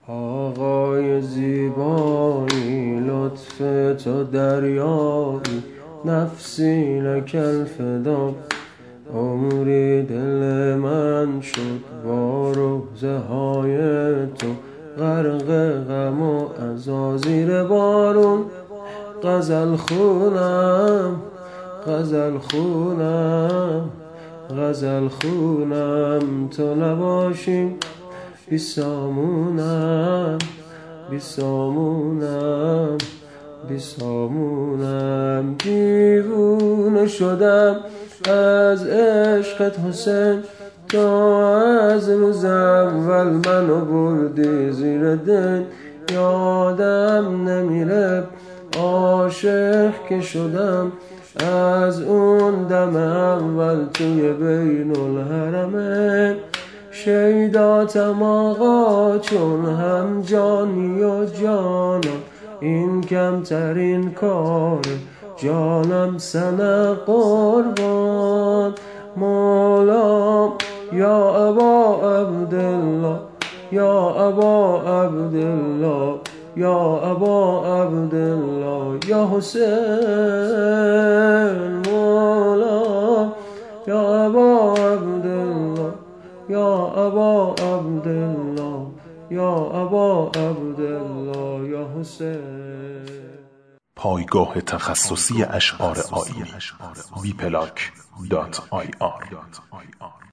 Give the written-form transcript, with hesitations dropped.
آقای زیبایی لطف تو دریایی، نفسی لک الفدا. عمری دل من شد با روضه های تو، غرق غم و عزا زیر بارون. غزل خونم غزل خونم غزل خونم، تو نباشی بیسامونم بیسامونم بیسامونم. دیوونه شدم از عشقت حسین، تو از روز اول منو بردی زیر دین. یادم نمیره عاشق که شدم از اون دم اول توی بین الحرمین. شیداتم آقا چون هم جانی و جانم، این کمترین کار جانم سنه قربان. مولا یا ابا عبدالله، یا ابا عبدالله، یا ابا عبدالله، یا حسین. مولا یا ابا عبدالله، یا ابا عبدالله، یا ابا عبدالله، یا حسین. پایگاه تخصصی اشعار آیینی www.bplank.ir